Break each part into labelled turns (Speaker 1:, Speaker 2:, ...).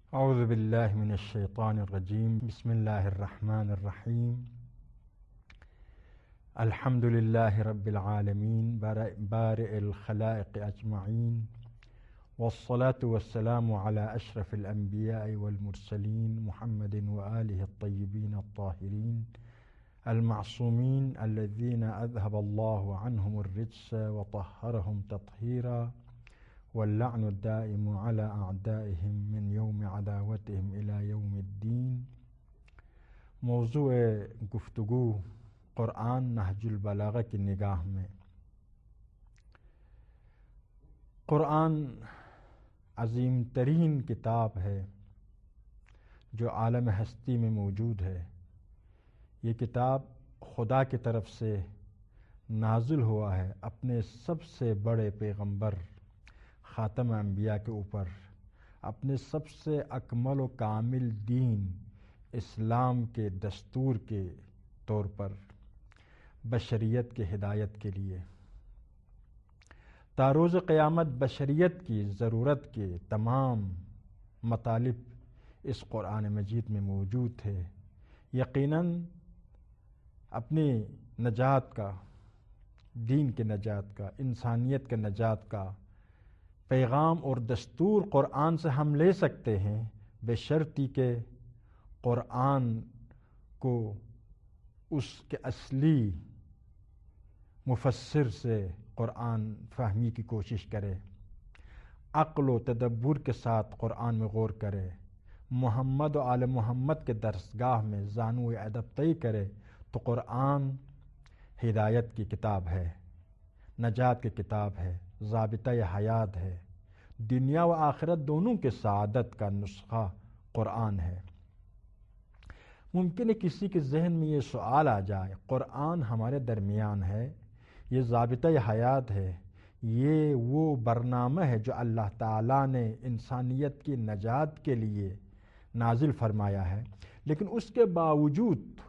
Speaker 1: اعوذ باللہ من الشیطان الرجیم بسم اللہ الرحمن الرحیم الحمد للہ رب العالمین بارئ الخلائق اجمعین والصلاة والسلام علی اشرف الانبیاء والمرسلین محمد وآلہ الطیبین الطاہرین المعصومین الذین اذهب اللہ عنہم الرجس وطہرہم تطہیرا واللعن الدائم على اعدائهم من یوم عداوتهم الى یوم الدین۔ موضوع گفتگو قرآن نہج البلاغہ کی نگاہ میں۔ قرآن عظیم ترین کتاب ہے جو عالم ہستی میں موجود ہے۔ یہ کتاب خدا کی طرف سے نازل ہوا ہے اپنے سب سے بڑے پیغمبر خاتم انبیاء کے اوپر، اپنے سب سے اکمل و کامل دین اسلام کے دستور کے طور پر بشریت کے ہدایت کے لیے۔ تا روز قیامت بشریت کی ضرورت کے تمام مطالب اس قرآن مجید میں موجود تھے۔ یقیناً اپنی نجات کا، دین کے نجات کا، انسانیت کے نجات کا پیغام اور دستور قرآن سے ہم لے سکتے ہیں، بشرطی کہ قرآن کو اس کے اصلی مفسر سے قرآن فہمی کی کوشش کرے، عقل و تدبر کے ساتھ قرآن میں غور کرے، محمد و آل محمد کے درسگاہ میں زانو ادب طی کرے تو قرآن ہدایت کی کتاب ہے، نجات کی کتاب ہے، ضابطہ حیات ہے، دنیا و آخرت دونوں کے سعادت کا نسخہ قرآن ہے۔ ممکن ہے کسی کے ذہن میں یہ سوال آ جائے، قرآن ہمارے درمیان ہے، یہ ضابطہ حیات ہے، یہ وہ برنامہ ہے جو اللہ تعالیٰ نے انسانیت کی نجات کے لیے نازل فرمایا ہے، لیکن اس کے باوجود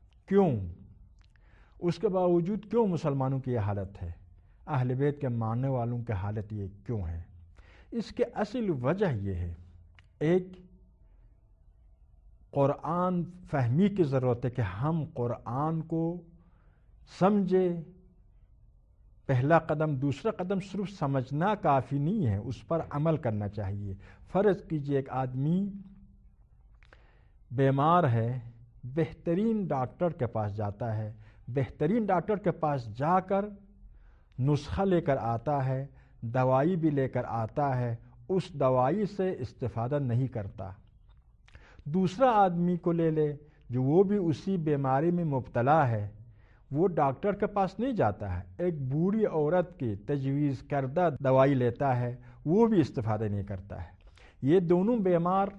Speaker 1: کیوں مسلمانوں کی یہ حالت ہے، اہل بیت کے ماننے والوں کی حالت یہ کیوں ہے؟ اس کے اصل وجہ یہ ہے، ایک قرآن فہمی کی ضرورت ہے کہ ہم قرآن کو سمجھے۔ پہلا قدم، دوسرا قدم صرف سمجھنا کافی نہیں ہے، اس پر عمل کرنا چاہیے۔ فرض کیجئے ایک آدمی بیمار ہے، بہترین ڈاکٹر کے پاس جاتا ہے، بہترین ڈاکٹر کے پاس جا کر نسخہ لے کر آتا ہے، دوائی بھی لے کر آتا ہے، اس دوائی سے استفادہ نہیں کرتا۔ دوسرا آدمی کو لے لے جو وہ بھی اسی بیماری میں مبتلا ہے، وہ ڈاکٹر کے پاس نہیں جاتا ہے، ایک بوڑھی عورت کی تجویز کردہ دوائی لیتا ہے، وہ بھی استفادہ نہیں کرتا ہے۔ یہ دونوں بیمار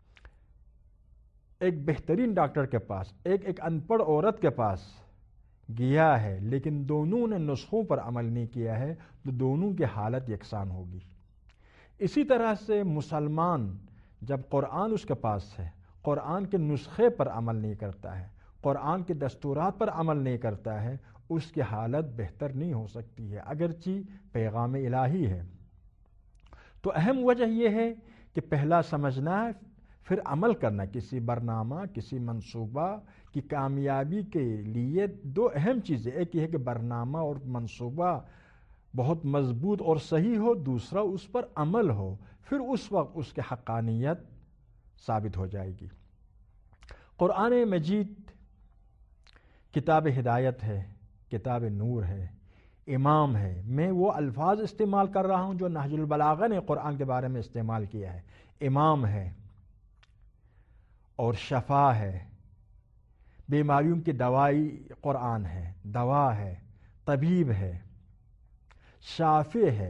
Speaker 1: ایک بہترین ڈاکٹر کے پاس، ایک ان پڑھ عورت کے پاس گیا ہے، لیکن دونوں نے نسخوں پر عمل نہیں کیا ہے تو دونوں کی حالت یکساں ہوگی۔ اسی طرح سے مسلمان جب قرآن اس کے پاس ہے، قرآن کے نسخے پر عمل نہیں کرتا ہے، قرآن کے دستورات پر عمل نہیں کرتا ہے، اس کی حالت بہتر نہیں ہو سکتی ہے، اگرچہ پیغام الہی ہے۔ تو اہم وجہ یہ ہے کہ پہلا سمجھنا ہے، پھر عمل کرنا۔ کسی برنامہ، کسی منصوبہ کی کامیابی کے لیے دو اہم چیزیں، ایک یہ ہے کہ برنامہ اور منصوبہ بہت مضبوط اور صحیح ہو، دوسرا اس پر عمل ہو، پھر اس وقت اس کی حقانیت ثابت ہو جائے گی۔ قرآن مجید کتاب ہدایت ہے، کتاب نور ہے، امام ہے۔ میں وہ الفاظ استعمال کر رہا ہوں جو نہج البلاغہ نے قرآن کے بارے میں استعمال کیا ہے۔ امام ہے اور شفا ہے، بیماریوں کی دوائی قرآن ہے، دوا ہے، طبیب ہے، شافع ہے۔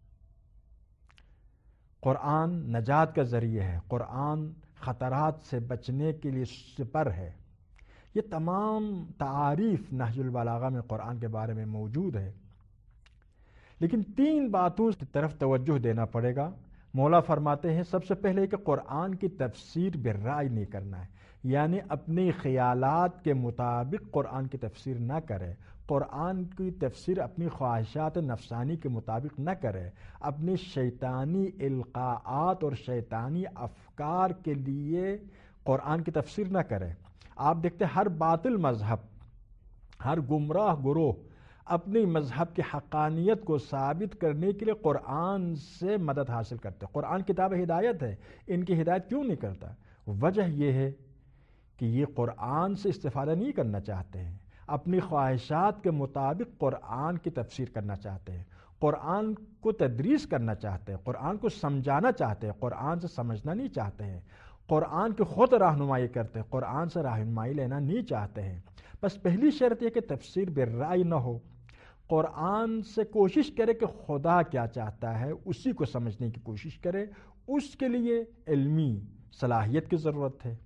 Speaker 1: قرآن نجات کا ذریعہ ہے، قرآن خطرات سے بچنے کے لیے سپر ہے۔ یہ تمام تعاریف نہج البلاغہ میں قرآن کے بارے میں موجود ہے، لیکن تین باتوں کی طرف توجہ دینا پڑے گا۔ مولا فرماتے ہیں سب سے پہلے کہ قرآن کی تفسیر بالرائے نہیں کرنا ہے، یعنی اپنے خیالات کے مطابق قرآن کی تفسیر نہ کرے، قرآن کی تفسیر اپنی خواہشات نفسانی کے مطابق نہ کرے، اپنی شیطانی القاعات اور شیطانی افکار کے لیے قرآن کی تفسیر نہ کرے۔ آپ دیکھتے ہر باطل مذہب، ہر گمراہ گروہ اپنی مذہب کی حقانیت کو ثابت کرنے کے لیے قرآن سے مدد حاصل کرتے ہیں۔ قرآن کتاب ہدایت ہے، ان کی ہدایت کیوں نہیں کرتا؟ وجہ یہ ہے کہ یہ قرآن سے استفادہ نہیں کرنا چاہتے ہیں، اپنی خواہشات کے مطابق قرآن کی تفسیر کرنا چاہتے ہیں، قرآن کو تدریس کرنا چاہتے ہیں، قرآن کو سمجھانا چاہتے ہیں، قرآن سے سمجھنا نہیں چاہتے ہیں، قرآن کی خود رہنمائی کرتے ہیں، قرآن سے رہنمائی لینا نہیں چاہتے ہیں۔ بس پہلی شرط یہ کہ تفسیر بالرائے نہ ہو، قرآن سے کوشش کرے کہ خدا کیا چاہتا ہے اسی کو سمجھنے کی کوشش کرے، اس کے لیے علمی صلاحیت کی ضرورت ہے،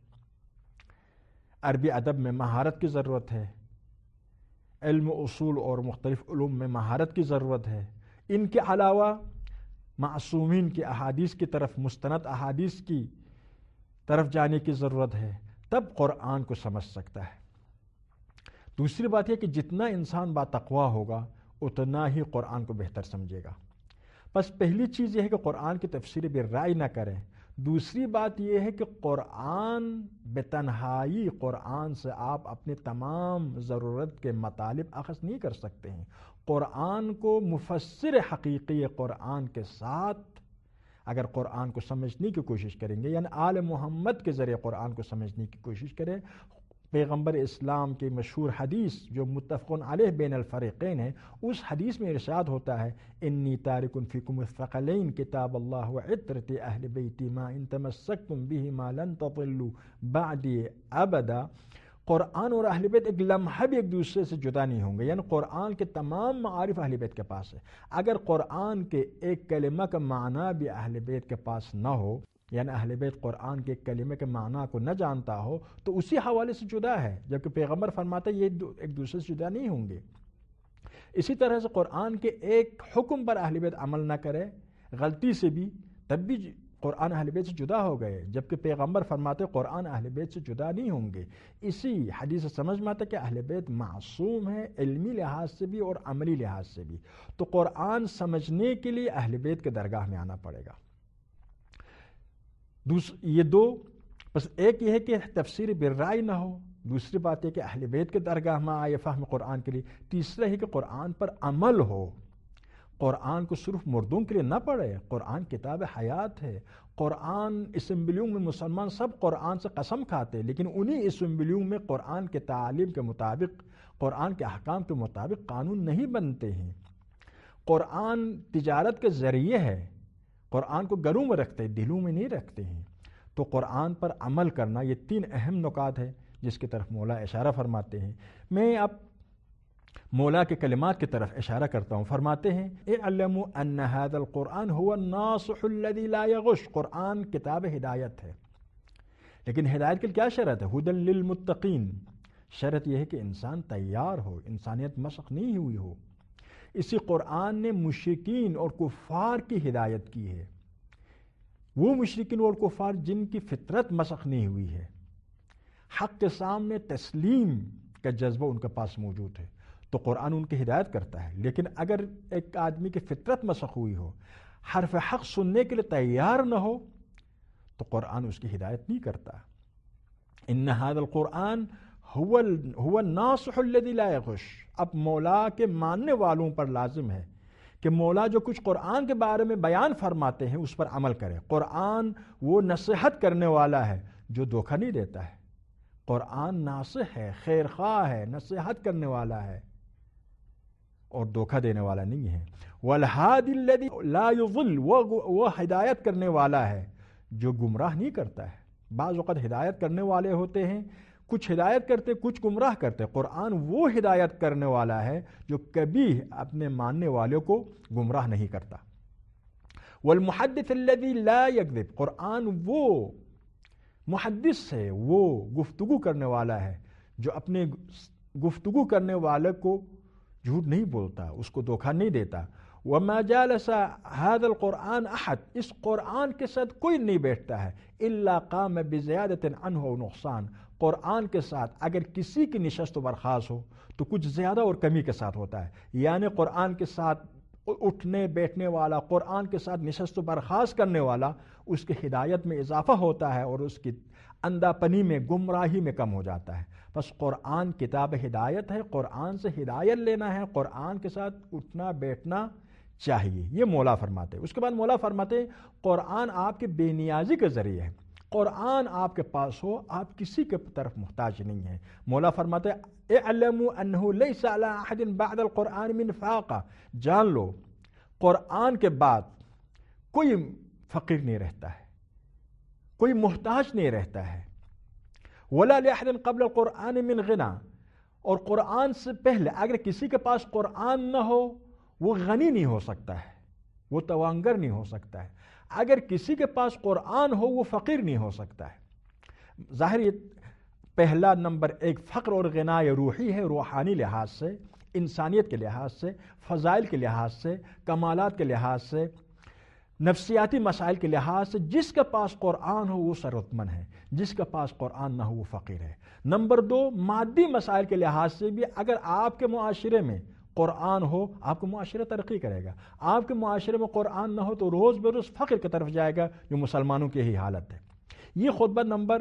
Speaker 1: عربی ادب میں مہارت کی ضرورت ہے، علم اصول اور مختلف علوم میں مہارت کی ضرورت ہے۔ ان کے علاوہ معصومین کی احادیث کی طرف، مستند احادیث کی طرف جانے کی ضرورت ہے، تب قرآن کو سمجھ سکتا ہے۔ دوسری بات یہ کہ جتنا انسان باتقوا ہوگا اتنا ہی قرآن کو بہتر سمجھے گا۔ بس پہلی چیز یہ ہے کہ قرآن کی تفسیر بالرائے نہ کریں۔ دوسری بات یہ ہے کہ قرآن بتنہائی، قرآن سے آپ اپنے تمام ضرورت کے مطالب اخذ نہیں کر سکتے ہیں۔ قرآن کو مفسر حقیقی قرآن کے ساتھ اگر قرآن کو سمجھنے کی کوشش کریں گے، یعنی آل محمد کے ذریعے قرآن کو سمجھنے کی کوشش کریں، پیغمبر اسلام کی مشہور حدیث جو متفق علیہ بین الفریقین ہے، اس حدیث میں ارشاد ہوتا ہے انی تارک فیکم الثقلین کتاب اللہ وعطرت اہل بیتی ما ان تمسکتم بہما لن تضلوا بعدی ابدا۔ قرآن اور اہل بیت ایک لمحہ بھی ایک دوسرے سے جدا نہیں ہوں گے، یعنی قرآن کے تمام معارف اہل بیت کے پاس ہے۔ اگر قرآن کے ایک کلمہ کا معنی بھی اہل بیت کے پاس نہ ہو، یعنی اہل بیت قرآن کے کلمے کے معنی کو نہ جانتا ہو، تو اسی حوالے سے جدا ہے، جبکہ پیغمبر فرماتا ہے یہ ایک دوسرے سے جدا نہیں ہوں گے۔ اسی طرح سے قرآن کے ایک حکم پر اہل بیت عمل نہ کرے غلطی سے بھی، تب بھی قرآن اہل بیت سے جدا ہو گئے، جبکہ پیغمبر فرماتے قرآن اہل بیت سے جدا نہیں ہوں گے۔ اسی حدیث سے سمجھ میں آتا ہے کہ اہل بیت معصوم ہے، علمی لحاظ سے بھی اور عملی لحاظ سے بھی۔ تو قرآن سمجھنے کے لیے اہل بیت کے درگاہ میں آنا پڑے گا۔ یہ دو، بس ایک یہ ہے کہ تفسیر بالرائے نہ ہو، دوسری بات یہ کہ اہل بیت کے درگاہ میں آئے فہم قرآن کے لیے، تیسرا ہے کہ قرآن پر عمل ہو، قرآن کو صرف مردوں کے لیے نہ پڑھے، قرآن کتاب حیات ہے۔ قرآن اسمبلیوں میں مسلمان سب قرآن سے قسم کھاتے، لیکن انہی اسمبلیوں میں قرآن کے تعلیم کے مطابق، قرآن کے احکام کے مطابق قانون نہیں بنتے ہیں۔ قرآن تجارت کے ذریعے ہے، قرآن کو گھروں میں رکھتے ہیں، دلوں میں نہیں رکھتے ہیں۔ تو قرآن پر عمل کرنا، یہ تین اہم نکات ہیں جس کی طرف مولا اشارہ فرماتے ہیں۔ میں اب مولا کے کلمات کی طرف اشارہ کرتا ہوں۔ فرماتے ہیں اعلموا ان هذا القرآن هو الناصح الذي لا يغش۔ قرآن کتاب ہدایت ہے، لیکن ہدایت کے کیا شرط ہے؟ هدى للمتقین۔ شرط یہ ہے کہ انسان تیار ہو، انسانیت مشق نہیں ہوئی ہو۔ اسی قرآن نے مشرکین اور کفار کی ہدایت کی ہے، وہ مشرکین اور کفار جن کی فطرت مسخ نہیں ہوئی ہے، حق کے سامنے تسلیم کا جذبہ ان کے پاس موجود ہے، تو قرآن ان کی ہدایت کرتا ہے۔ لیکن اگر ایک آدمی کی فطرت مسخ ہوئی ہو، حرف حق سننے کے لیے تیار نہ ہو، تو قرآن اس کی ہدایت نہیں کرتا۔ ان هذا القرآن هو الناصح الذي لا يغش۔ اب مولا کے ماننے والوں پر لازم ہے کہ مولا جو کچھ قرآن کے بارے میں بیان فرماتے ہیں اس پر عمل کرے۔ قرآن وہ نصیحت کرنے والا ہے جو دھوکہ نہیں دیتا ہے۔ قرآن ناصح ہے، خیر خواہ ہے، نصیحت کرنے والا ہے اور دھوکہ دینے والا نہیں ہے۔ والہادی الذی لا یضل، وہ ہدایت کرنے والا ہے جو گمراہ نہیں کرتا ہے۔ بعض اوقات ہدایت کرنے والے ہوتے ہیں، کچھ ہدایت کرتے کچھ گمراہ کرتے۔ قرآن وہ ہدایت کرنے والا ہے جو کبھی اپنے ماننے والوں کو گمراہ نہیں کرتا۔ والمحدث الذی لا یکذب، قرآن وہ محدث ہے، وہ گفتگو کرنے والا ہے جو اپنے گفتگو کرنے والے کو جھوٹ نہیں بولتا، اس کو دھوکہ نہیں دیتا۔ وما جالس هذا القرآن احد، اس قرآن کے ساتھ کوئی نہیں بیٹھتا ہے، الا قام بزیادت عنہ و نقصان، قرآن کے ساتھ اگر کسی کی نشست و برخاست ہو تو کچھ زیادہ اور کمی کے ساتھ ہوتا ہے، یعنی قرآن کے ساتھ اٹھنے بیٹھنے والا، قرآن کے ساتھ نشست و برخاست کرنے والا، اس کی ہدایت میں اضافہ ہوتا ہے اور اس کی اندھا پنی میں، گمراہی میں کم ہو جاتا ہے۔ بس قرآن کتاب ہدایت ہے، قرآن سے ہدایت لینا ہے، قرآن کے ساتھ اٹھنا بیٹھنا چاہیے، یہ مولا فرماتے ہیں۔ اس کے بعد مولا فرماتے ہیں قرآن آپ کے بے نیازی کے ذریعے ہے، قرآن آپ کے پاس ہو آپ کسی کے طرف محتاج نہیں ہیں۔ مولا فرماتے ہیں اعلموا انہ لیس علی احد بعد القرآن من فاقہ، جان لو قرآن کے بعد کوئی فقیر نہیں رہتا ہے، کوئی محتاج نہیں رہتا ہے، ولا لأحد قبل القرآن من غنى، اور قرآن سے پہلے اگر کسی کے پاس قرآن نہ ہو وہ غنی نہیں ہو سکتا ہے، وہ توانگر نہیں ہو سکتا ہے، اگر کسی کے پاس قرآن ہو وہ فقیر نہیں ہو سکتا ہے۔ ظاہر یہ پہلا نمبر ایک فقر اور غنا روحی ہے، روحانی لحاظ سے، انسانیت کے لحاظ سے، فضائل کے لحاظ سے، کمالات کے لحاظ سے، نفسیاتی مسائل کے لحاظ سے، جس کے پاس قرآن ہو وہ ثروت مند ہے، جس کے پاس قرآن نہ ہو وہ فقیر ہے۔ نمبر دو، مادی مسائل کے لحاظ سے بھی اگر آپ کے معاشرے میں قرآن ہو آپ کا معاشرہ ترقی کرے گا، آپ کے معاشرے میں قرآن نہ ہو تو روز بروز فقر کی طرف جائے گا، جو مسلمانوں کی ہی حالت ہے۔ یہ خطبہ نمبر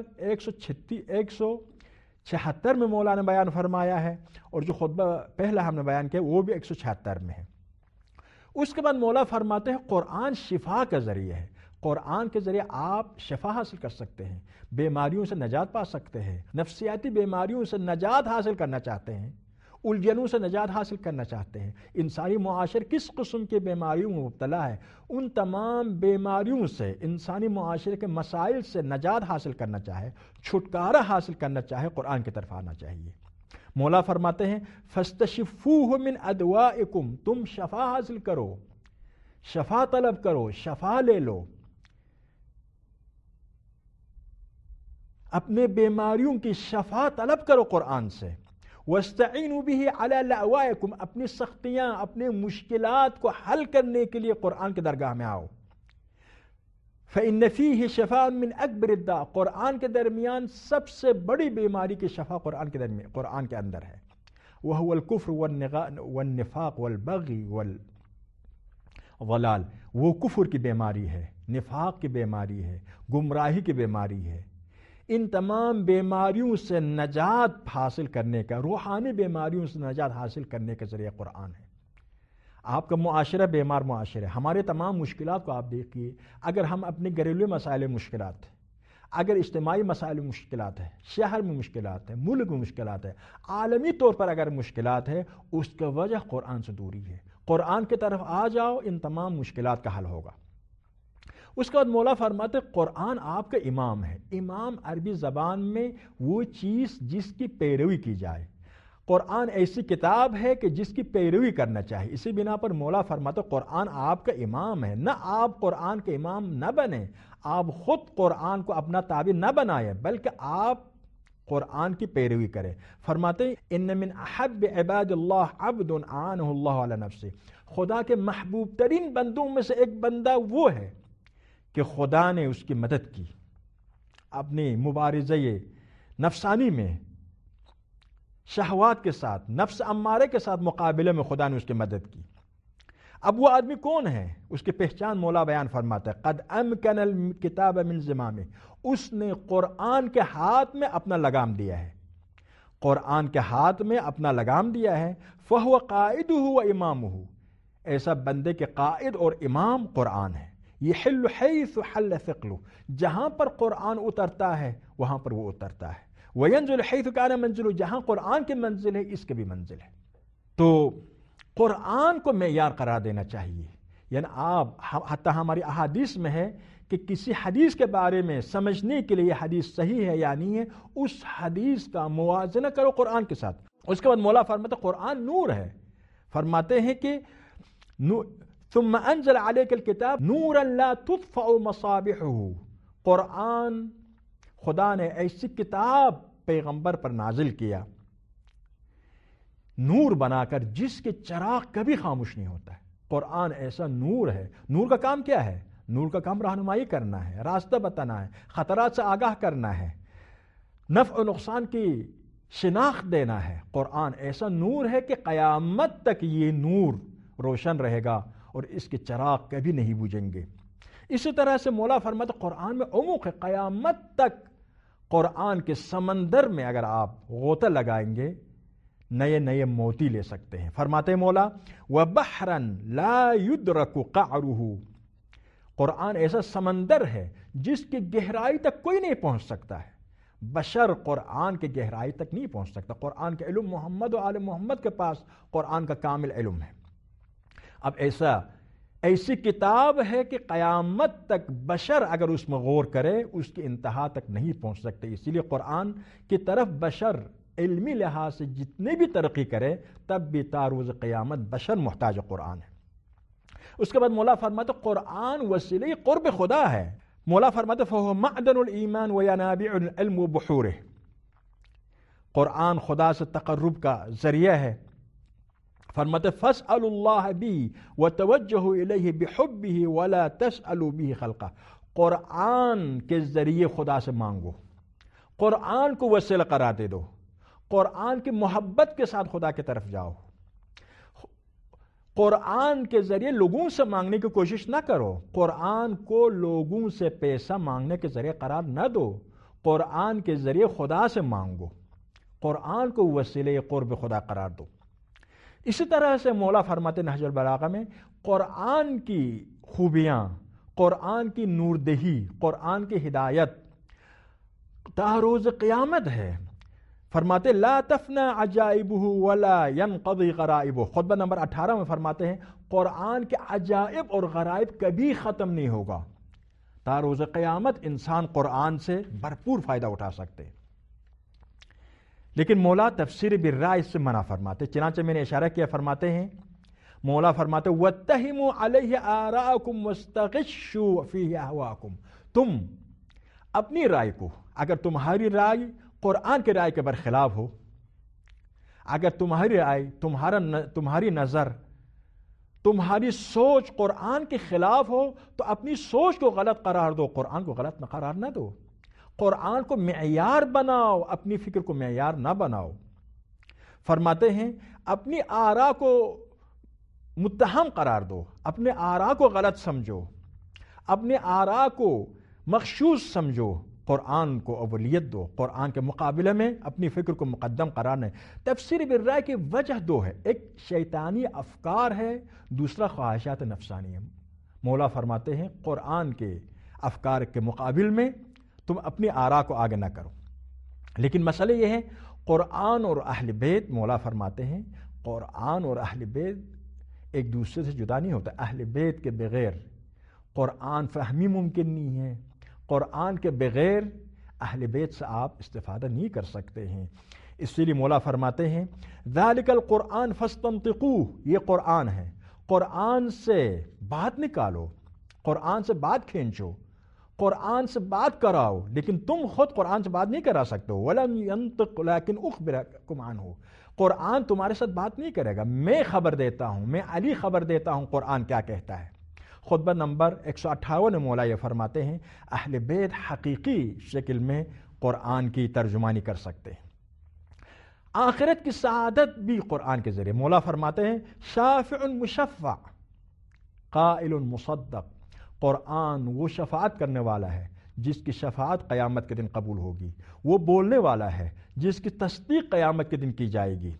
Speaker 1: 176 میں مولا نے بیان فرمایا ہے، اور جو خطبہ پہلا ہم نے بیان کیا وہ بھی 176 میں ہے۔ اس کے بعد مولا فرماتے ہیں قرآن شفا کا ذریعہ ہے، قرآن کے ذریعے آپ شفا حاصل کر سکتے ہیں، بیماریوں سے نجات پا سکتے ہیں، نفسیاتی بیماریوں سے نجات حاصل کرنا چاہتے ہیں، الجھنوں سے نجات حاصل کرنا چاہتے ہیں، انسانی معاشر کس قسم کے بیماریوں میں مبتلا ہے، ان تمام بیماریوں سے، انسانی معاشرے کے مسائل سے نجات حاصل کرنا چاہے، چھٹکارا حاصل کرنا چاہے، قرآن کی طرف آنا چاہیے۔ مولا فرماتے ہیں فَاسْتَشِفُوهُ مِنْ أَدْوَائِكُمْ، تم شفا حاصل کرو، شفا طلب کرو، شفا لے لو، اپنے بیماریوں کی شفا طلب کرو قرآن سے۔ وَاسْتَعِينُوا بِهِ عَلَى لَأْوَائِكُمْ، اپنی سختیاں، اپنے مشکلات کو حل کرنے کے لیے قرآن کی درگاہ میں آؤ۔ فَإِنَّ فِيهِ شِفَاءٌ مِّنْ أَكْبَرِ الدَّاءِ، قرآن کے درمیان سب سے بڑی بیماری کی شفا قرآن کے اندر ہے۔ وَهُوَ الْكُفْرُ وَالنِّفَاقُ وَالْبَغْيُ وَالضَّلَالُ، وہ کفر کی بیماری ہے، نفاق کی بیماری ہے، گمراہی کی بیماری ہے۔ ان تمام بیماریوں سے نجات حاصل کرنے کا، روحانی بیماریوں سے نجات حاصل کرنے کا ذریعہ قرآن ہے۔ آپ کا معاشرہ بیمار معاشرہ ہے، ہمارے تمام مشکلات کو آپ دیکھیے، اگر ہم اپنے گھریلو مسائل مشکلات ہیں، اگر اجتماعی مسائل مشکلات ہیں، شہر میں مشکلات ہیں، ملک میں مشکلات ہیں، عالمی طور پر اگر مشکلات ہے، اس کا وجہ قرآن سے دوری ہے۔ قرآن کی طرف آ جاؤ، ان تمام مشکلات کا حل ہوگا۔ اس کے بعد مولا فرماتے قرآن آپ کا امام ہے۔ امام عربی زبان میں وہ چیز جس کی پیروی کی جائے، قرآن ایسی کتاب ہے کہ جس کی پیروی کرنا چاہیے۔ اسی بنا پر مولا فرماتے قرآن آپ کا امام ہے، نہ آپ قرآن کے امام نہ بنیں، آپ خود قرآن کو اپنا تابع نہ بنائیں، بلکہ آپ قرآن کی پیروی کریں۔ فرماتے ان من احب عباد اللہ عبد عنہ اللہ علی نفسہ، خدا کے محبوب ترین بندوں میں سے ایک بندہ وہ ہے کہ خدا نے اس کی مدد کی، اپنی مبارزہ نفسانی میں، شہوات کے ساتھ، نفس امارے کے ساتھ مقابلے میں خدا نے اس کی مدد کی۔ اب وہ آدمی کون ہے؟ اس کی پہچان مولا بیان فرماتا ہے قد امکن الکتاب من زمامہ، اس نے قرآن کے ہاتھ میں اپنا لگام دیا ہے، قرآن کے ہاتھ میں اپنا لگام دیا ہے۔ فہو قائدہ و امامہ، ایسا بندے کے قائد اور امام قرآن ہے۔ یحل حیث حل ثقلہ، جہاں پر قرآن اترتا ہے وہاں پر وہ اترتا ہے۔ وینزل حیث کان منزلہ، جہاں قرآن کی منزل ہے اس کی بھی منزل ہے۔ تو قرآن کو معیار قرار دینا چاہیے، یعنی آپ حتیٰ ہماری احادیث میں ہے کہ کسی حدیث کے بارے میں سمجھنے کے لیے حدیث صحیح ہے یا نہیں ہے، اس حدیث کا موازنہ کرو قرآن کے ساتھ۔ اس کے بعد مولا فرماتے قرآن نور ہے، فرماتے ہیں کہ ثم انزل علیک الکتاب نورا لا تطفأ مصابیحہ، قرآن خدا نے ایسی کتاب پیغمبر پر نازل کیا نور بنا کر جس کے چراغ کبھی خاموش نہیں ہوتا ہے۔ قرآن ایسا نور ہے. نور کا کام کیا ہے؟ نور کا کام رہنمائی کرنا ہے، راستہ بتانا ہے، خطرات سے آگاہ کرنا ہے، نفع و نقصان کی شناخت دینا ہے. قرآن ایسا نور ہے کہ قیامت تک یہ نور روشن رہے گا اور اس کے چراغ کبھی نہیں بجھیں گے. اسی طرح سے مولا فرماتے قرآن میں عمق ہے. قیامت تک قرآن کے سمندر میں اگر آپ غوطہ لگائیں گے نئے نئے موتی لے سکتے ہیں. فرماتے مولا وَبَحْرًا لَا يُدْرَكُ قَعْرُهُ. قرآن ایسا سمندر ہے جس کی گہرائی تک کوئی نہیں پہنچ سکتا ہے. بشر قرآن کی گہرائی تک نہیں پہنچ سکتا. قرآن کا علم محمد و آل محمد کے پاس قرآن کا کامل علم ہے. اب ایسی کتاب ہے کہ قیامت تک بشر اگر اس میں غور کرے اس کی انتہا تک نہیں پہنچ سکتے. اسی لیے قرآن کی طرف بشر علمی لحاظ سے جتنے بھی ترقی کرے تب بھی تا روز قیامت بشر محتاج قرآن ہے. اس کے بعد مولا فرماتے قرآن وسیلہ قرب خدا ہے. مولا فرماتے فَهُوَ مَعْدَنُ الْإِيمَانِ وَيَنَابِعُ الْعِلْمِ وَبُحُورِهِ. قرآن خدا سے تقرب کا ذریعہ ہے. فرماتے فَاسْأَلُوا اللَّهَ بِهِ وَتَوَجَّهُوا إِلَيْهِ بِحُبِّهِ وَلَا تَسْأَلُوا بِهِ خَلْقَهُ. قرآن کے ذریعے خدا سے مانگو، قرآن کو وسیلہ قرار دے دو، قرآن کی محبت کے ساتھ خدا کی طرف جاؤ. قرآن کے ذریعے لوگوں سے مانگنے کی کوشش نہ کرو. قرآن کو لوگوں سے پیسہ مانگنے کے ذریعے قرار نہ دو. قرآن کے ذریعے خدا سے مانگو، قرآن کو وسیلہ قرب خدا قرار دو. اسی طرح سے مولا فرماتے نہج البلاغہ میں قرآن کی خوبیاں، قرآن کی نوردہی، قرآن کی ہدایت تا روز قیامت ہے. فرماتے لا تفنا عجائبہ ولا ينقضی غرائبہ. خطبہ نمبر 18 میں فرماتے ہیں قرآن کے عجائب اور غرائب کبھی ختم نہیں ہوگا. تا روز قیامت انسان قرآن سے بھرپور فائدہ اٹھا سکتے. لیکن مولا تفسیر بالرائے اس سے منع فرماتے. چنانچہ میں نے اشارہ کیا، فرماتے ہیں مولا فرماتے وَاتَّهِمُوا عَلَيْهِ آرَاءَكُمْ وَاسْتَغِشُّوا فِيهِ أَهْوَاءَكُمْ. تم اپنی رائے کو، اگر تمہاری رائے قرآن کے رائے کے برخلاف ہو، اگر تمہاری رائے، تمہاری نظر، تمہاری سوچ قرآن کے خلاف ہو تو اپنی سوچ کو غلط قرار دو، قرآن کو غلط قرار نہ دو. قرآن کو معیار بناؤ، اپنی فکر کو معیار نہ بناؤ. فرماتے ہیں اپنی آراء کو متہم قرار دو، اپنے آراء کو غلط سمجھو، اپنے آراء کو مخشوش سمجھو، قرآن کو اولیت دو. قرآن کے مقابلے میں اپنی فکر کو مقدم قرار دیں. تفسیر بالرائے کی وجہ دو ہے، ایک شیطانی افکار ہے، دوسرا خواہشات نفسانی ہے. مولا فرماتے ہیں قرآن کے افکار کے مقابل میں تم اپنی آراء کو آگے نہ کرو. لیکن مسئلہ یہ ہے قرآن اور اہل بیت، مولا فرماتے ہیں قرآن اور اہل بیت ایک دوسرے سے جدا نہیں ہوتا. اہل بیت کے بغیر قرآن فہمی ممکن نہیں ہے. قرآن کے بغیر اہل بیت سے آپ استفادہ نہیں کر سکتے ہیں. اس لیے مولا فرماتے ہیں ذالک القرآن فاستنطقوہ. یہ قرآن ہے، قرآن سے بات نکالو، قرآن سے بات کھینچو، قرآن سے بات کراؤ. لیکن تم خود قرآن سے بات نہیں کرا سکتے ہو. ولم ینطق لیکن اخبرکم عنہ. قرآن تمہارے ساتھ بات نہیں کرے گا، میں خبر دیتا ہوں، میں علی خبر دیتا ہوں قرآن کیا کہتا ہے. خطبہ نمبر 158 میں مولا یہ فرماتے ہیں اہل بیت حقیقی شکل میں قرآن کی ترجمانی کر سکتے ہیں. آخرت کی سعادت بھی قرآن کے ذریعے. مولا فرماتے ہیں شافع مشفع قائل مصدق. قرآن وہ شفاعت کرنے والا ہے جس کی شفاعت قیامت کے دن قبول ہوگی، وہ بولنے والا ہے جس کی تصدیق قیامت کے دن کی جائے گی.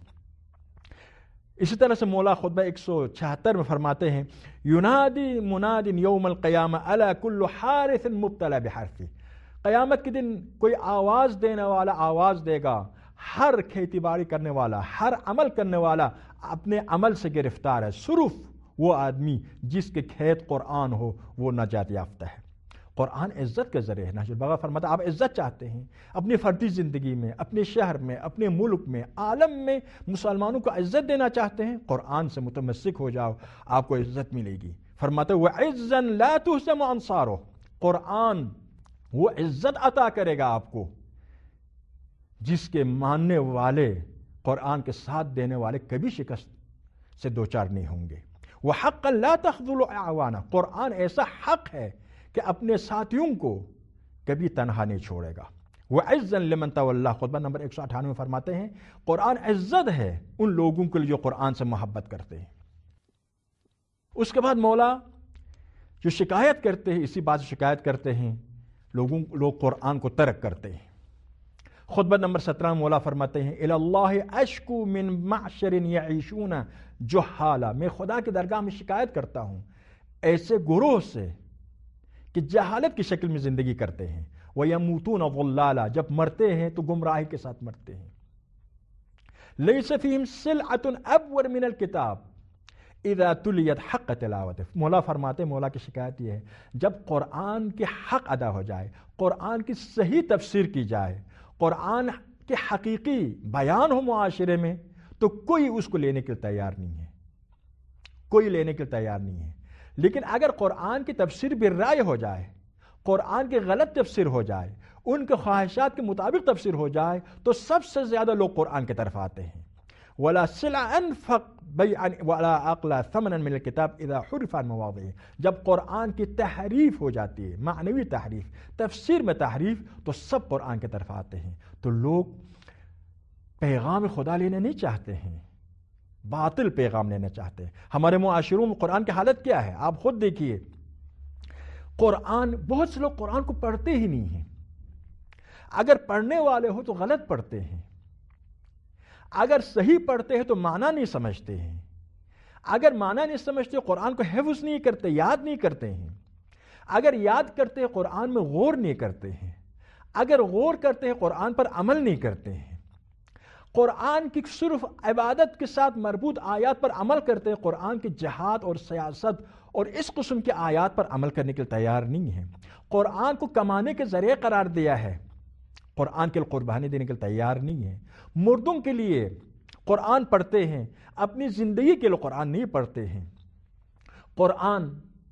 Speaker 1: اسی طرح سے مولا خطبہ 176 میں فرماتے ہیں ینادی مناد یوم القیامہ الی کل حارث مبتلا بحرث. قیامت کے دن کوئی آواز دینے والا آواز دے گا، ہر کھیتی باڑی کرنے والا، ہر عمل کرنے والا اپنے عمل سے گرفتار ہے، صرف وہ آدمی جس کے کھیت قرآن ہو وہ نجات یافتہ ہے. قرآن عزت کے ذریعے ہے. نہج البلاغہ فرماتا آپ عزت چاہتے ہیں اپنی فردی زندگی میں، اپنے شہر میں، اپنے ملک میں، عالم میں مسلمانوں کو عزت دینا چاہتے ہیں، قرآن سے متمسک ہو جاؤ، آپ کو عزت ملے گی. فرماتے وَعِزًّا لَا تُهْزَمُ أَنصَارُهُ. قرآن وہ عزت عطا کرے گا آپ کو جس کے ماننے والے، قرآن کے ساتھ دینے والے کبھی شکست سے دوچار نہیں ہوں گے. وحقا لا تخذل اعوانا، قرآن ایسا حق ہے کہ اپنے ساتھیوں کو کبھی تنہا نہیں چھوڑے گا۔ وعزا لمن تولا، خطبہ نمبر 198 میں فرماتے ہیں قرآن عزت ہے ان لوگوں کے لیے جو قرآن سے محبت کرتے ہیں۔ اس کے بعد مولا جو شکایت کرتے ہیں، اسی بات سے شکایت کرتے ہیں لوگ قرآن کو ترک کرتے ہیں۔ خطبہ نمبر 17 مولا فرماتے ہیں الی اللہ اشکو من معشر یعیشون جہالا، میں خدا کی درگاہ میں شکایت کرتا ہوں ایسے گروہ سے کہ جہالت کی شکل میں زندگی کرتے ہیں، وَيَمُوتُونَ ضُلَّالًا، جب مرتے ہیں تو گمراہی کے ساتھ مرتے ہیں۔ لَيْسَ فِيهِمْ سِلْعَةٌ أَبْوَرُ مِنَ الْكِتَابِ اذا تُلِيَتْ حق تلاوت۔ مولا فرماتے ہیں، مولا کی شکایت یہ ہے جب قرآن کے حق ادا ہو جائے، قرآن کی صحیح تفسیر کی جائے، قرآن کے حقیقی بیان ہو معاشرے میں، تو کوئی اس کو لینے کے لیے تیار نہیں ہے، کوئی لینے کے لیے تیار نہیں ہے۔ لیکن اگر قرآن کی تفسیر بالرائے ہو جائے، قرآن کی غلط تفسیر ہو جائے، ان کے خواہشات کے مطابق تفسیر ہو جائے، تو سب سے زیادہ لوگ قرآن کی طرف آتے ہیں۔ ولا سلع انفق بیعا ولا اقلا ثمنا من الكتاب اذا حرف عن مواضعه، جب قرآن کی تحریف ہو جاتی ہے، معنوی تحریف، تفسیر میں تحریف، تو سب قرآن کی طرف آتے ہیں۔ تو لوگ پیغام خدا لینے نہیں چاہتے ہیں، باطل پیغام لینا چاہتے ہیں۔ ہمارے معاشروں میں قرآن کی حالت کیا ہے آپ خود دیکھیے، قرآن بہت سے لوگ قرآن کو پڑھتے ہی نہیں ہیں، اگر پڑھنے والے ہو تو غلط پڑھتے ہیں، اگر صحیح پڑھتے ہیں تو معنی نہیں سمجھتے ہیں، اگر معنی نہیں سمجھتے قرآن کو حفظ نہیں کرتے، یاد نہیں کرتے ہیں، اگر یاد کرتے ہیں قرآن میں غور نہیں کرتے ہیں، اگر غور کرتے ہیں قرآن پر عمل نہیں کرتے ہیں، قرآن کی صرف عبادت کے ساتھ مربوط آیات پر عمل کرتے ہیں، قرآن کی جہاد اور سیاست اور اس قسم کی آیات پر عمل کرنے کے لیے تیار نہیں ہے، قرآن کو کمانے کے ذریعے قرار دیا ہے، قرآن کے لیے قربانی دینے کے لیے تیار نہیں ہے، مردوں کے لیے قرآن پڑھتے ہیں، اپنی زندگی کے لیے قرآن نہیں پڑھتے ہیں۔ قرآن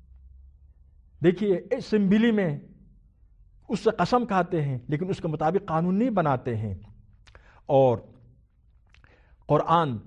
Speaker 1: دیکھیے اسمبلی میں اس سے قسم کھاتے ہیں لیکن اس کے مطابق قانون نہیں بناتے ہیں، اور قرآن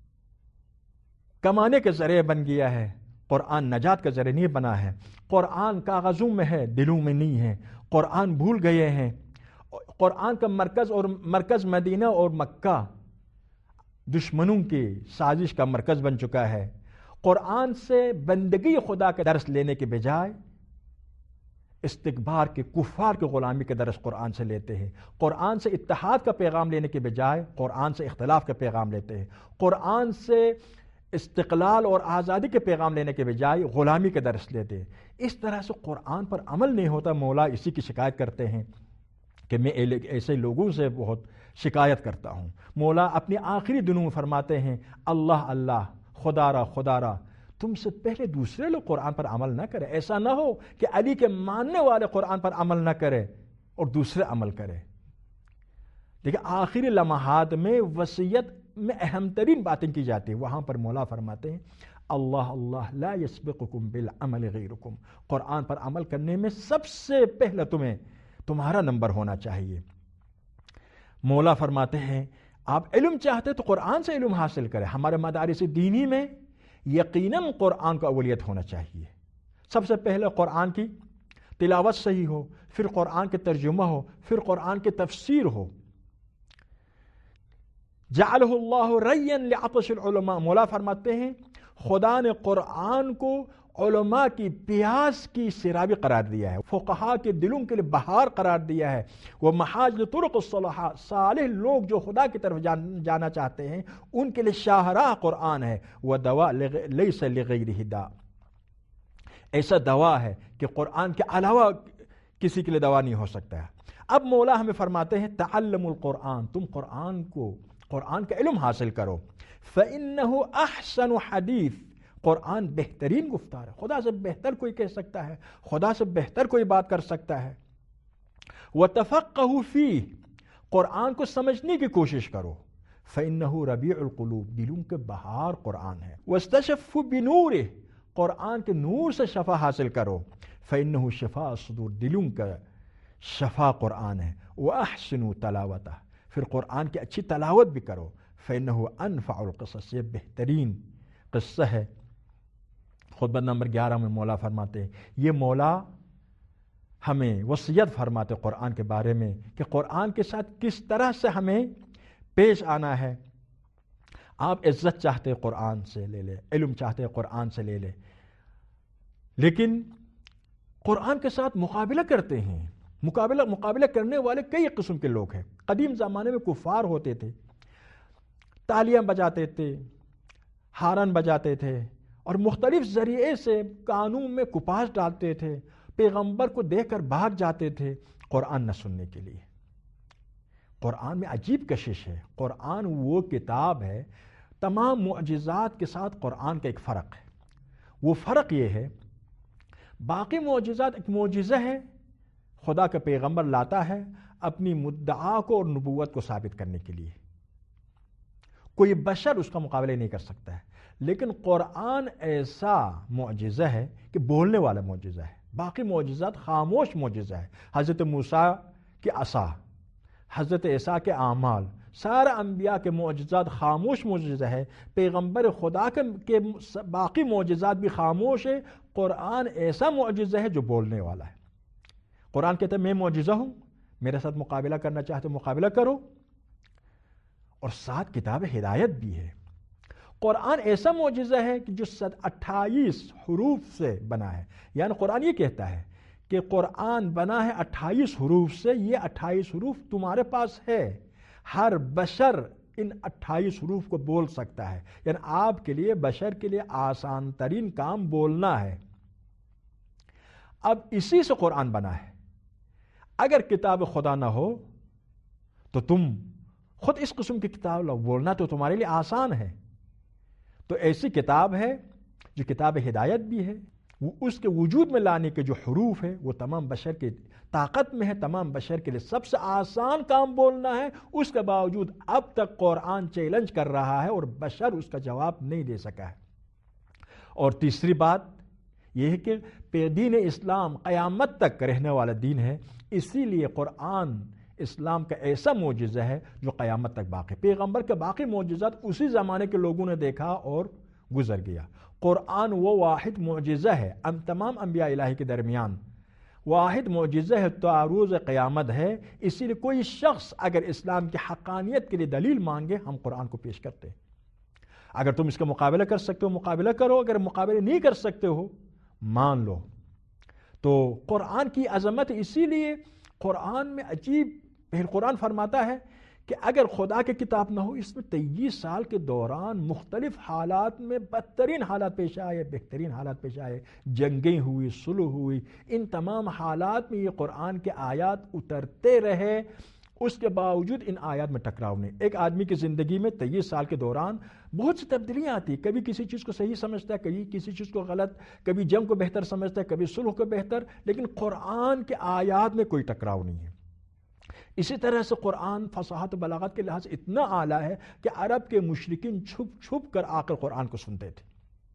Speaker 1: کمانے کے ذریعے بن گیا ہے، قرآن نجات کا ذریعہ نہیں بنا ہے، قرآن کاغذوں میں ہے دلوں میں نہیں ہے، قرآن بھول گئے ہیں، قرآن کا مرکز مدینہ اور مکہ دشمنوں کی سازش کا مرکز بن چکا ہے۔ قرآن سے بندگی خدا کا درس لینے کے بجائے استکبار کے کفار کے غلامی کے درس قرآن سے لیتے ہیں، قرآن سے اتحاد کا پیغام لینے کے بجائے قرآن سے اختلاف کا پیغام لیتے ہیں، قرآن سے استقلال اور آزادی کے پیغام لینے کے بجائے غلامی کے درس لیتے ہیں۔ اس طرح سے قرآن پر عمل نہیں ہوتا۔ مولا اسی کی شکایت کرتے ہیں کہ میں ایسے لوگوں سے بہت شکایت کرتا ہوں۔ مولا اپنی آخری دنوں میں فرماتے ہیں اللہ اللہ، خدا را خدا را، تم سے پہلے دوسرے لوگ قرآن پر عمل نہ کرے، ایسا نہ ہو کہ علی کے ماننے والے قرآن پر عمل نہ کرے اور دوسرے عمل کرے۔ لیکن آخری لمحات میں وصیت میں اہم ترین باتیں کی جاتی ہیں، وہاں پر مولا فرماتے ہیں اللہ اللہ لا یسبقکم بالعمل غیرکم، قرآن پر عمل کرنے میں سب سے پہلے تمہارا نمبر ہونا چاہیے۔ مولا فرماتے ہیں آپ علم چاہتے تو قرآن سے علم حاصل کریں۔ ہمارے مدارس دینی میں یقیناً قرآن کو اولیت ہونا چاہیے، سب سے پہلے قرآن کی تلاوت صحیح ہو، پھر قرآن کے ترجمہ ہو، پھر قرآن کی تفسیر ہو۔ جعلہ اللہ ریا لعطش العلماء، مولا فرماتے ہیں خدا نے قرآن کو علماء کی پیاس کی سیرابی قرار دیا ہے، فقہاء کے دلوں کے لیے بہار قرار دیا ہے، وہ محاج طرق الصلاح، صالح لوگ جو خدا کی طرف جانا چاہتے ہیں ان کے لیے شاہراہ قرآن ہے، وہ دوا لیس لغیرہ داء، ایسا دوا ہے کہ قرآن کے علاوہ کسی کے لیے دوا نہیں ہو سکتا ہے۔ اب مولا ہمیں فرماتے ہیں تعلموا القرآن، تم قرآن کا علم حاصل کرو، فإنہ احسن حدیث، قرآن بہترین گفتار ہے، خدا سے بہتر کوئی کہہ سکتا ہے، خدا سے بہتر کوئی بات کر سکتا ہے۔ وتفقہوا فیہ، قرآن کو سمجھنے کی کوشش کرو، فإنہ ربیع القلوب، دلوں کے بہار قرآن ہے۔ واستشفوا بنورہ، قرآن کے نور سے شفا حاصل کرو، فإنہ شفاء الصدور، دلوں کا شفا قرآن ہے۔ وأحسنوا تلاوتہ، پھر قرآن کی اچھی تلاوت بھی کرو، فإنہ انفع القصص، یہ بہترین قصہ ہے خطبہ نمبر 11 میں مولا فرماتے ہیں، یہ مولا ہمیں وصیت فرماتے قرآن کے بارے میں کہ قرآن کے ساتھ کس طرح سے ہمیں پیش آنا ہے۔ آپ عزت چاہتے قرآن سے لے لے، علم چاہتے قرآن سے لے لے، لیکن قرآن کے ساتھ مقابلہ کرتے ہیں۔ مقابلہ کرنے والے کئی قسم کے لوگ ہیں۔ قدیم زمانے میں کفار ہوتے تھے، تالیاں بجاتے تھے، ہارن بجاتے تھے، اور مختلف ذریعے سے قانون میں کپاس ڈالتے تھے، پیغمبر کو دیکھ کر بھاگ جاتے تھے قرآن نہ سننے کے لیے۔ قرآن میں عجیب کشش ہے۔ قرآن وہ کتاب ہے، تمام معجزات کے ساتھ قرآن کا ایک فرق ہے۔ وہ فرق یہ ہے، باقی معجزات ایک معجزہ ہے، خدا کا پیغمبر لاتا ہے اپنی مدعا کو اور نبوت کو ثابت کرنے کے لیے، کوئی بشر اس کا مقابلہ نہیں کر سکتا ہے۔ لیکن قرآن ایسا معجزہ ہے کہ بولنے والا معجزہ ہے، باقی معجزات خاموش معجزہ ہے۔ حضرت موسیٰ کی عصا، حضرت عیسیٰ کے اعمال، سارے انبیاء کے معجزات خاموش معجزہ ہے۔ پیغمبر خدا کے باقی معجزات بھی خاموش ہے۔ قرآن ایسا معجزہ ہے جو بولنے والا ہے۔ قرآن کہتا ہے میں معجزہ ہوں، میرے ساتھ مقابلہ کرنا چاہتے مقابلہ کرو، اور ساتھ کتاب ہدایت بھی ہے۔ قرآن ایسا معجزہ ہے کہ جو 28 حروف سے بنا ہے، یعنی قرآن یہ کہتا ہے کہ قرآن بنا ہے 28 حروف سے، یہ 28 حروف تمہارے پاس ہے، ہر بشر ان 28 حروف کو بول سکتا ہے، یعنی آپ کے لیے، بشر کے لیے آسان ترین کام بولنا ہے۔ اب اسی سے قرآن بنا ہے۔ اگر کتاب خدا نہ ہو تو تم خود اس قسم کی کتاب لو، بولنا تو تمہارے لیے آسان ہے۔ تو ایسی کتاب ہے جو کتاب ہدایت بھی ہے، وہ اس کے وجود میں لانے کے جو حروف ہے وہ تمام بشر کی طاقت میں ہے، تمام بشر کے لیے سب سے آسان کام بولنا ہے۔ اس کے باوجود اب تک قرآن چیلنج کر رہا ہے اور بشر اس کا جواب نہیں دے سکا ہے۔ اور تیسری بات یہ ہے کہ دین اسلام قیامت تک رہنے والا دین ہے، اسی لیے قرآن اسلام کا ایسا معجزہ ہے جو قیامت تک باقی۔ پیغمبر کے باقی معجزات اسی زمانے کے لوگوں نے دیکھا اور گزر گیا۔ قرآن وہ واحد معجزہ ہے تمام انبیاء الہی کے درمیان، واحد معجزہ ہے تو عروض قیامت ہے۔ اسی لیے کوئی شخص اگر اسلام کی حقانیت کے لیے دلیل مانگے، ہم قرآن کو پیش کرتے ہیں۔ اگر تم اس کا مقابلہ کر سکتے ہو مقابلہ کرو، اگر مقابلہ نہیں کر سکتے ہو مان لو۔ تو قرآن کی عظمت اسی لیے قرآن میں عجیب، پھر قرآن فرماتا ہے کہ اگر خدا کی کتاب نہ ہو، اس میں 23 سال کے دوران مختلف حالات میں بدترین حالات پیش آئے، بہترین حالات پیش آئے، جنگیں ہوئی، صلح ہوئی، ان تمام حالات میں یہ قرآن کے آیات اترتے رہے، اس کے باوجود ان آیات میں ٹکراؤ نہیں۔ ایک آدمی کی زندگی میں 23 سال کے دوران بہت سی تبدیلیاں آتی، کبھی کسی چیز کو صحیح سمجھتا ہے، کبھی کسی چیز کو غلط، کبھی جنگ کو بہتر سمجھتا ہے، کبھی صلح کو بہتر، لیکن قرآن کے آیات میں کوئی ٹکراؤ نہیں ہے۔ اسی طرح سے قرآن فصاحت و بلاغت کے لحاظ سے اتنا اعلیٰ ہے کہ عرب کے مشرکین چھپ چھپ کر آ کر قرآن کو سنتے تھے۔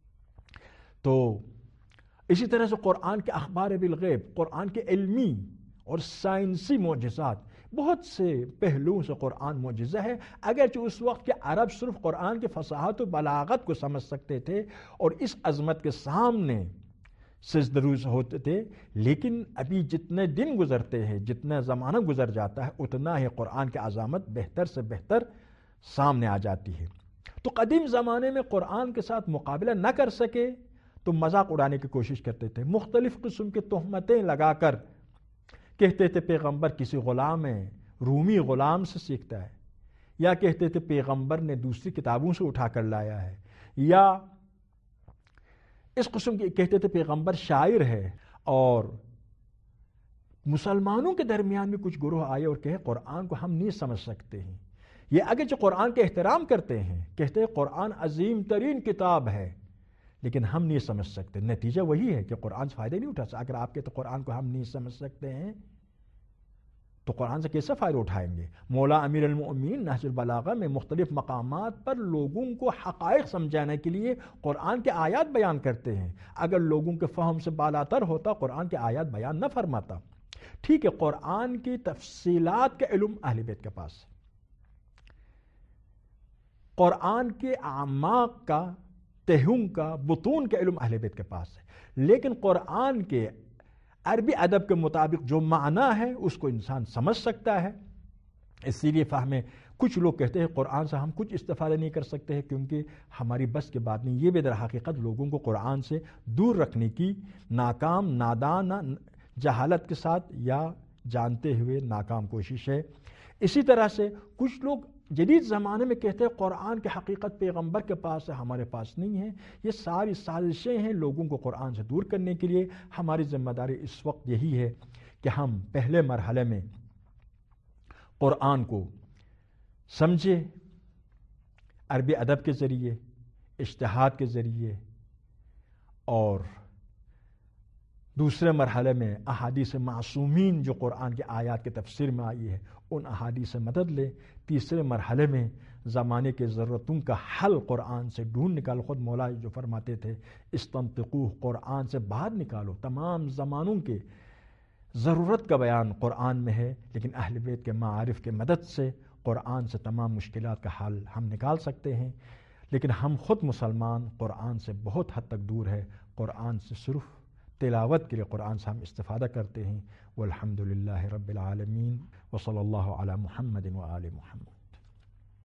Speaker 1: تو اسی طرح سے قرآن کے اخبار بالغیب، قرآن کے علمی اور سائنسی معجزات، بہت سے پہلوؤں سے قرآن معجزہ ہے۔ اگرچہ اس وقت کے عرب صرف قرآن کی فصاحت و بلاغت کو سمجھ سکتے تھے اور اس عظمت کے سامنے سجدروز ہوتے تھے، لیکن ابھی جتنے دن گزرتے ہیں، جتنا زمانہ گزر جاتا ہے، اتنا ہی قرآن کی عظمت بہتر سے بہتر سامنے آ جاتی ہے۔ تو قدیم زمانے میں قرآن کے ساتھ مقابلہ نہ کر سکے تو مذاق اڑانے کی کوشش کرتے تھے، مختلف قسم کی تہمتیں لگا کر کہتے تھے پیغمبر کسی غلام رومی غلام سے سیکھتا ہے، یا کہتے تھے پیغمبر نے دوسری کتابوں سے اٹھا کر لایا ہے، یا اس قسم کی کہتے تھے پیغمبر شاعر ہے۔ اور مسلمانوں کے درمیان میں کچھ گروہ آئے اور کہے قرآن کو ہم نہیں سمجھ سکتے ہیں، یہ اگرچہ قرآن کے احترام کرتے ہیں، کہتے ہیں قرآن عظیم ترین کتاب ہے، لیکن ہم نہیں سمجھ سکتے۔ نتیجہ وہی ہے کہ قرآن سے فائدہ نہیں اٹھا سکتے۔ اگر آپ کہتے قرآن کو ہم نہیں سمجھ سکتے ہیں تو قرآن سے کیسے فائدہ اٹھائیں گے؟ مولا امیر المؤمنین نہج البلاغہ میں مختلف مقامات پر لوگوں کو حقائق سمجھانے کے لیے قرآن کے آیات بیان کرتے ہیں۔ اگر لوگوں کے فہم سے بالاتر ہوتا، قرآن کے آیات بیان نہ فرماتا۔ ٹھیک ہے، قرآن کی تفصیلات کا علم اہل بیت کے پاس ہے، قرآن کے اعماق کا تہوں کا بطون کا علم اہل بیت کے پاس ہے، لیکن قرآن کے عربی ادب کے مطابق جو معنی ہے اس کو انسان سمجھ سکتا ہے۔ اسی لیے فہمیں کچھ لوگ کہتے ہیں قرآن سے ہم کچھ استفادہ نہیں کر سکتے ہیں کیونکہ ہماری بس کی بات نہیں۔ یہ بھی در حقیقت لوگوں کو قرآن سے دور رکھنے کی ناکام، نادان، جہالت کے ساتھ یا جانتے ہوئے ناکام کوشش ہے۔ اسی طرح سے کچھ لوگ جدید زمانے میں کہتے ہیں قرآن کی حقیقت پیغمبر کے پاس ہے، ہمارے پاس نہیں ہے۔ یہ ساری سازشیں ہیں لوگوں کو قرآن سے دور کرنے کے لیے۔ ہماری ذمہ داری اس وقت یہی ہے کہ ہم پہلے مرحلے میں قرآن کو سمجھے، عربی ادب کے ذریعے، اجتہاد کے ذریعے، اور دوسرے مرحلے میں احادیث معصومین جو قرآن کے آیات کے تفسیر میں آئی ہے ان احادیث سے مدد لے۔ تیسرے مرحلے میں زمانے کے ضرورتوں کا حل قرآن سے ڈھونڈ نکال۔ خود مولا جو فرماتے تھے استنطقوہ، قرآن سے باہر نکالو۔ تمام زمانوں کے ضرورت کا بیان قرآن میں ہے، لیکن اہل بیت کے معارف کے مدد سے قرآن سے تمام مشکلات کا حل ہم نکال سکتے ہیں۔ لیکن ہم خود مسلمان قرآن سے بہت حد تک دور ہے۔ قرآن سے صرف تلاوت کے لیے قرآن سے ہم استفادہ کرتے ہیں۔ والحمد للہ رب العالمین، وصلی اللہ علی محمد وآل محمد۔